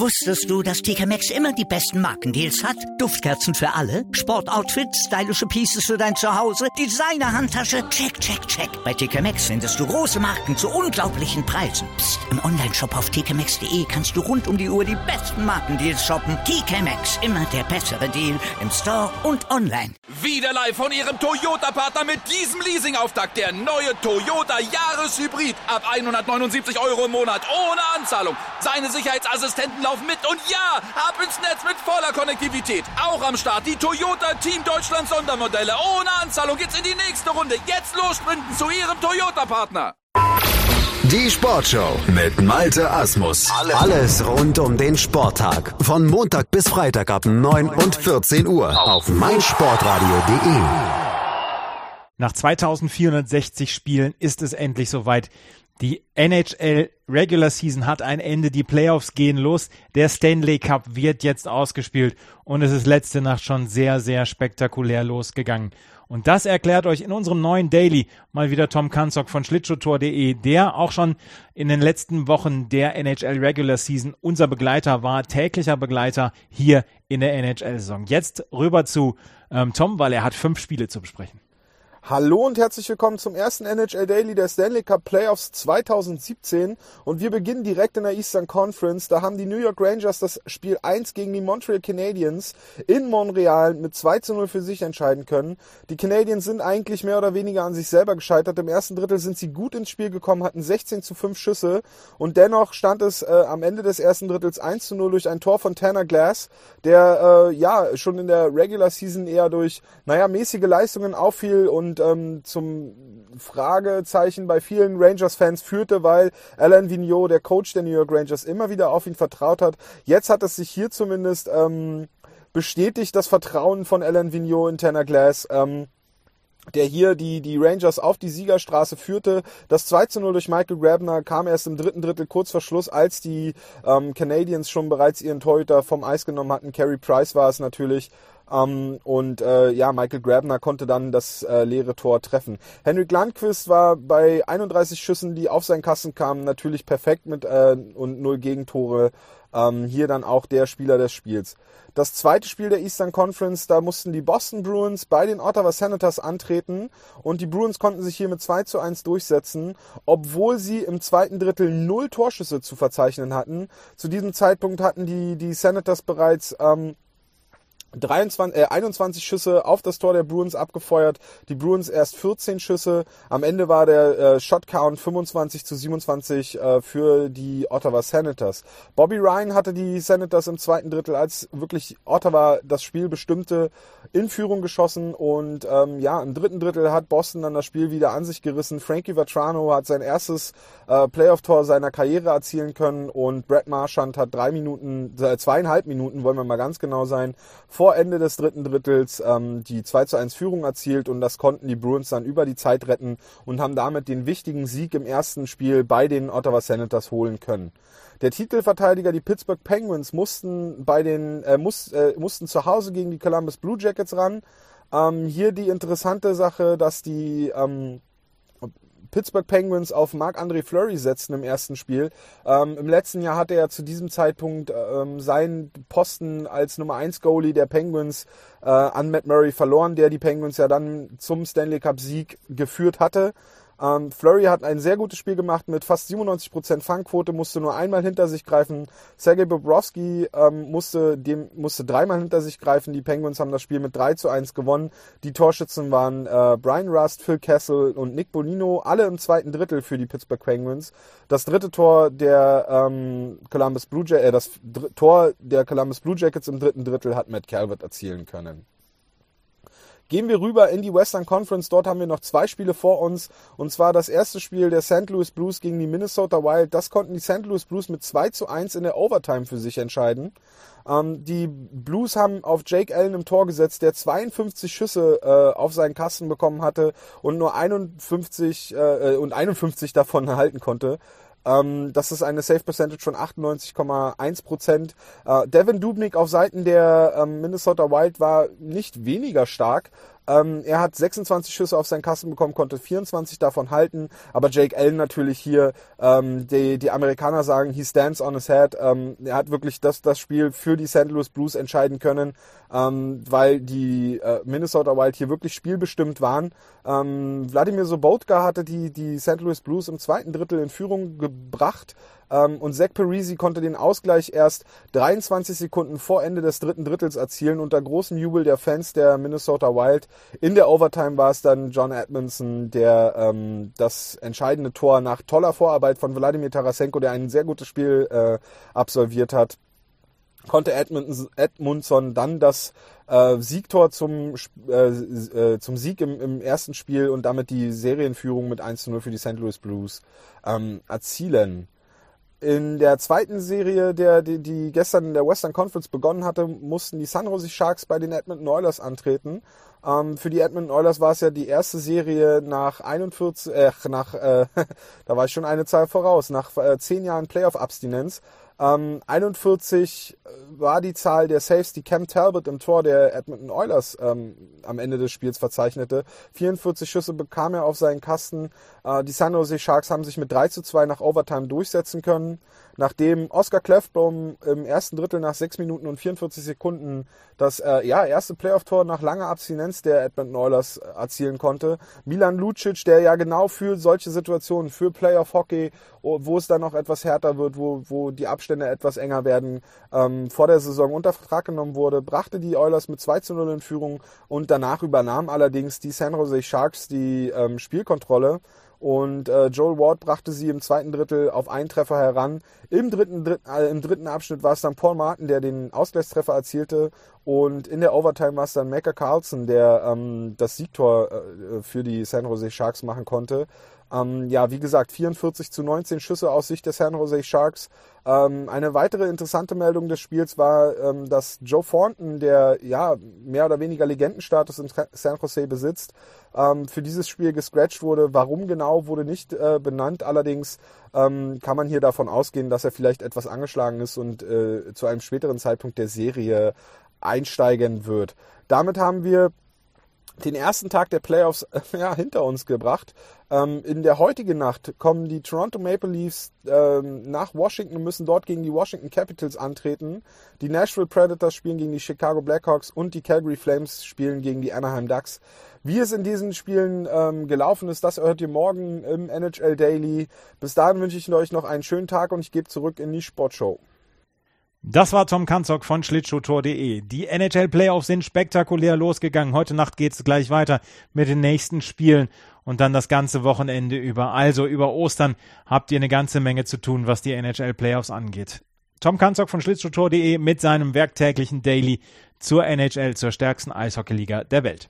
Wusstest du, dass TK Maxx immer die besten Markendeals hat? Duftkerzen für alle, Sportoutfits, stylische Pieces für dein Zuhause, Designer-Handtasche, check, check, check. Bei TK Maxx findest du große Marken zu unglaublichen Preisen. Psst. Im Onlineshop auf tkmaxx.de kannst du rund um die Uhr die besten Markendeals shoppen. TK Maxx, immer der bessere Deal im Store und online. Wieder live von Ihrem Toyota-Partner mit diesem Leasing-Auftakt. Der neue Toyota Jahreshybrid. Ab 179 € im Monat. Ohne Anzahlung. Seine Sicherheitsassistenten laufen mit. Und ja, ab ins Netz mit voller Konnektivität. Auch am Start die Toyota Team Deutschland Sondermodelle. Ohne Anzahlung geht's in die nächste Runde. Jetzt los sprinten zu Ihrem Toyota-Partner. Die Sportshow mit Malte Asmus. Alles rund um den Sporttag. Von Montag bis Freitag ab 9 und 14 Uhr auf meinsportradio.de. Nach 2460 Spielen ist es endlich soweit. Die NHL Regular Season hat ein Ende, die Playoffs gehen los, der Stanley Cup wird jetzt ausgespielt und es ist letzte Nacht schon sehr, sehr spektakulär losgegangen. Und das erklärt euch in unserem neuen Daily mal wieder Tom Kanzok von Schlittschuhtor.de, der auch schon in den letzten Wochen der NHL Regular Season unser Begleiter war, täglicher Begleiter hier in der NHL-Saison. Jetzt rüber zu Tom, weil er hat 5 Spiele zu besprechen. Hallo und herzlich willkommen zum ersten NHL Daily der Stanley Cup Playoffs 2017 und wir beginnen direkt in der Eastern Conference. Da haben die New York Rangers das Spiel 1 gegen die Montreal Canadiens in Montreal mit 2:0 für sich entscheiden können. Die Canadiens sind eigentlich mehr oder weniger an sich selber gescheitert. Im ersten Drittel sind sie gut ins Spiel gekommen, hatten 16:5 Schüsse und dennoch stand es am Ende des ersten Drittels 1:0 durch ein Tor von Tanner Glass, der schon in der Regular Season eher durch mäßige Leistungen auffiel und zum Fragezeichen bei vielen Rangers-Fans führte, weil Alain Vigneault, der Coach der New York Rangers, immer wieder auf ihn vertraut hat. Jetzt hat es sich hier zumindest bestätigt, das Vertrauen von Alain Vigneault in Tanner Glass, der hier die Rangers auf die Siegerstraße führte. Das 2:0 durch Michael Grabner kam erst im dritten Drittel kurz vor Schluss, als die Canadiens schon bereits ihren Torhüter vom Eis genommen hatten. Carey Price war es natürlich. Michael Grabner konnte dann das leere Tor treffen. Henrik Lundqvist war bei 31 Schüssen, die auf seinen Kasten kamen, natürlich perfekt mit und 0 Gegentore. Hier dann auch der Spieler des Spiels. Das zweite Spiel der Eastern Conference, da mussten die Boston Bruins bei den Ottawa Senators antreten und die Bruins konnten sich hier mit 2:1 durchsetzen, obwohl sie im zweiten Drittel 0 Torschüsse zu verzeichnen hatten. Zu diesem Zeitpunkt hatten die Senators bereits 21 Schüsse auf das Tor der Bruins abgefeuert, die Bruins erst 14 Schüsse. Am Ende war der Shot-Count 25:27 für die Ottawa Senators. Bobby Ryan hatte die Senators im zweiten Drittel, als wirklich Ottawa das Spiel bestimmte, in Führung geschossen und im dritten Drittel hat Boston dann das Spiel wieder an sich gerissen. Frankie Vatrano hat sein erstes Playoff-Tor seiner Karriere erzielen können und Brad Marchand hat 2,5 Minuten, wollen wir mal ganz genau sein, vor Ende des dritten Drittels die 2:1 Führung erzielt und das konnten die Bruins dann über die Zeit retten und haben damit den wichtigen Sieg im ersten Spiel bei den Ottawa Senators holen können. Der Titelverteidiger, die Pittsburgh Penguins, mussten zu Hause gegen die Columbus Blue Jackets ran. Hier die interessante Sache, dass die Pittsburgh Penguins auf Marc-André Fleury setzten im ersten Spiel. Im letzten Jahr hatte er zu diesem Zeitpunkt seinen Posten als Nummer 1 Goalie der Penguins an Matt Murray verloren, der die Penguins ja dann zum Stanley Cup Sieg geführt hatte. Fleury hat ein sehr gutes Spiel gemacht mit fast 97% Fangquote, musste nur einmal hinter sich greifen. Sergei Bobrovsky musste 3-mal hinter sich greifen. Die Penguins haben das Spiel mit 3:1 gewonnen. Die Torschützen waren Brian Rust, Phil Kessel und Nick Bonino, alle im zweiten Drittel für die Pittsburgh Penguins. Das dritte Tor der Columbus Blue Jackets im dritten Drittel hat Matt Calvert erzielen können. Gehen wir rüber in die Western Conference. Dort haben wir noch 2 Spiele vor uns. Und zwar das erste Spiel der St. Louis Blues gegen die Minnesota Wild. Das konnten die St. Louis Blues mit 2:1 in der Overtime für sich entscheiden. Die Blues haben auf Jake Allen im Tor gesetzt, der 52 Schüsse auf seinen Kasten bekommen hatte und nur 51 davon erhalten konnte. Das ist eine Save Percentage von 98,1%. Devin Dubnyk auf Seiten der Minnesota Wild war nicht weniger stark. Er hat 26 Schüsse auf seinen Kasten bekommen, konnte 24 davon halten. Aber Jake Allen natürlich hier, die Amerikaner sagen, he stands on his head. Er hat wirklich das Spiel für die St. Louis Blues entscheiden können, weil die Minnesota Wild hier wirklich spielbestimmt waren. Vladimir Sobotka hatte die St. Louis Blues im zweiten Drittel in Führung gebracht. Und Zach Parise konnte den Ausgleich erst 23 Sekunden vor Ende des dritten Drittels erzielen, unter großem Jubel der Fans der Minnesota Wild. In der Overtime war es dann John Edmondson, der das entscheidende Tor nach toller Vorarbeit von Wladimir Tarasenko, der ein sehr gutes Spiel absolviert hat, konnte Edmundson dann das Siegtor zum Sieg im ersten Spiel und damit die Serienführung mit 1:0 für die St. Louis Blues erzielen. In der zweiten Serie, die gestern in der Western Conference begonnen hatte, mussten die San Jose Sharks bei den Edmonton Oilers antreten. Für die Edmonton Oilers war es ja die erste Serie nach da war ich schon eine Zahl voraus, nach 10 Jahren Playoff-Abstinenz. 41 war die Zahl der Saves, die Cam Talbot im Tor der Edmonton Oilers am Ende des Spiels verzeichnete. 44 Schüsse bekam er auf seinen Kasten. Die San Jose Sharks haben sich mit 3:2 nach Overtime durchsetzen können. Nachdem Oscar Klefbom im ersten Drittel nach 6 Minuten und 44 Sekunden das erste Playoff-Tor nach langer Abstinenz der Edmonton Oilers erzielen konnte. Milan Lucic, der ja genau für solche Situationen, für Playoff-Hockey, wo es dann noch etwas härter wird, wo die Abstände etwas enger werden, vor der Saison unter Vertrag genommen wurde, brachte die Oilers mit 2:0 in Führung und danach übernahm allerdings die San Jose Sharks die Spielkontrolle. Und Joel Ward brachte sie im zweiten Drittel auf einen Treffer heran. Im dritten Abschnitt war es dann Paul Martin, der den Ausgleichstreffer erzielte. Und in der Overtime war es dann Micah Carlson, der das Siegtor für die San Jose Sharks machen konnte. Wie gesagt, 44:19 Schüsse aus Sicht der San Jose Sharks. Eine weitere interessante Meldung des Spiels war, dass Joe Thornton, der mehr oder weniger Legendenstatus in San Jose besitzt, für dieses Spiel gescratcht wurde. Warum genau, wurde nicht benannt. Allerdings kann man hier davon ausgehen, dass er vielleicht etwas angeschlagen ist und zu einem späteren Zeitpunkt der Serie einsteigen wird. Damit haben wir den ersten Tag der Playoffs hinter uns gebracht. In der heutigen Nacht kommen die Toronto Maple Leafs nach Washington und müssen dort gegen die Washington Capitals antreten. Die Nashville Predators spielen gegen die Chicago Blackhawks und die Calgary Flames spielen gegen die Anaheim Ducks. Wie es in diesen Spielen gelaufen ist, das hört ihr morgen im NHL Daily. Bis dahin wünsche ich euch noch einen schönen Tag und ich gebe zurück in die Sportshow. Das war Tom Kanzok von Schlittschuhtor.de. Die NHL-Playoffs sind spektakulär losgegangen. Heute Nacht geht es gleich weiter mit den nächsten Spielen und dann das ganze Wochenende über. Also über Ostern habt ihr eine ganze Menge zu tun, was die NHL-Playoffs angeht. Tom Kanzok von Schlittschuhtor.de mit seinem werktäglichen Daily zur NHL, zur stärksten Eishockeyliga der Welt.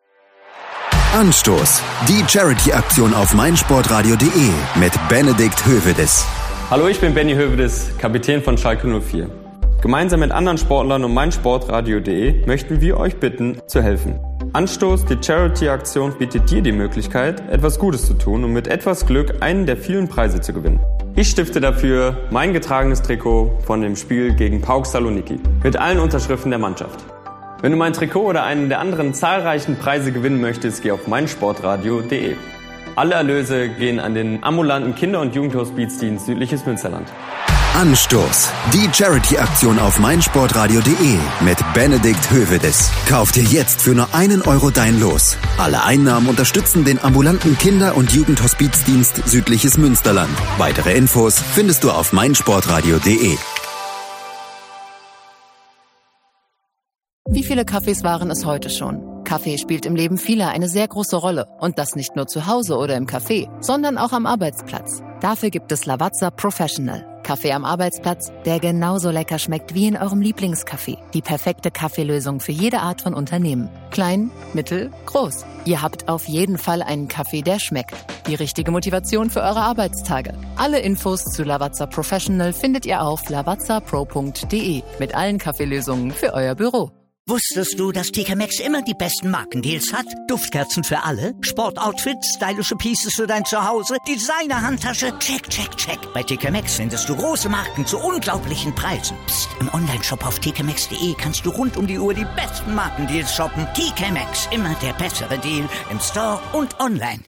Anstoß. Die Charity-Aktion auf meinsportradio.de mit Benedikt Hövedes. Hallo, ich bin Benny Hövedes, Kapitän von Schalke 04. Gemeinsam mit anderen Sportlern und meinsportradio.de möchten wir euch bitten, zu helfen. Anstoß, die Charity-Aktion bietet dir die Möglichkeit, etwas Gutes zu tun und mit etwas Glück einen der vielen Preise zu gewinnen. Ich stifte dafür mein getragenes Trikot von dem Spiel gegen PAOK Saloniki mit allen Unterschriften der Mannschaft. Wenn du mein Trikot oder einen der anderen zahlreichen Preise gewinnen möchtest, geh auf meinsportradio.de. Alle Erlöse gehen an den ambulanten Kinder- und Jugendhospizdienst Südliches Münsterland. Anstoß. Die Charity-Aktion auf meinsportradio.de mit Benedikt Hövedes. Kauf dir jetzt für nur €1 dein Los. Alle Einnahmen unterstützen den ambulanten Kinder- und Jugendhospizdienst Südliches Münsterland. Weitere Infos findest du auf meinsportradio.de. Wie viele Kaffees waren es heute schon? Kaffee spielt im Leben vieler eine sehr große Rolle. Und das nicht nur zu Hause oder im Café, sondern auch am Arbeitsplatz. Dafür gibt es Lavazza Professional. Kaffee am Arbeitsplatz, der genauso lecker schmeckt wie in eurem Lieblingscafé. Die perfekte Kaffeelösung für jede Art von Unternehmen. Klein, mittel, groß. Ihr habt auf jeden Fall einen Kaffee, der schmeckt. Die richtige Motivation für eure Arbeitstage. Alle Infos zu Lavazza Professional findet ihr auf lavazzapro.de mit allen Kaffeelösungen für euer Büro. Wusstest du, dass TK Maxx immer die besten Markendeals hat? Duftkerzen für alle, Sportoutfits, stylische Pieces für dein Zuhause, Designer-Handtasche, check, check, check. Bei TK Maxx findest du große Marken zu unglaublichen Preisen. Psst. Im Onlineshop auf tkmaxx.de kannst du rund um die Uhr die besten Markendeals shoppen. TK Maxx, immer der bessere Deal im Store und online.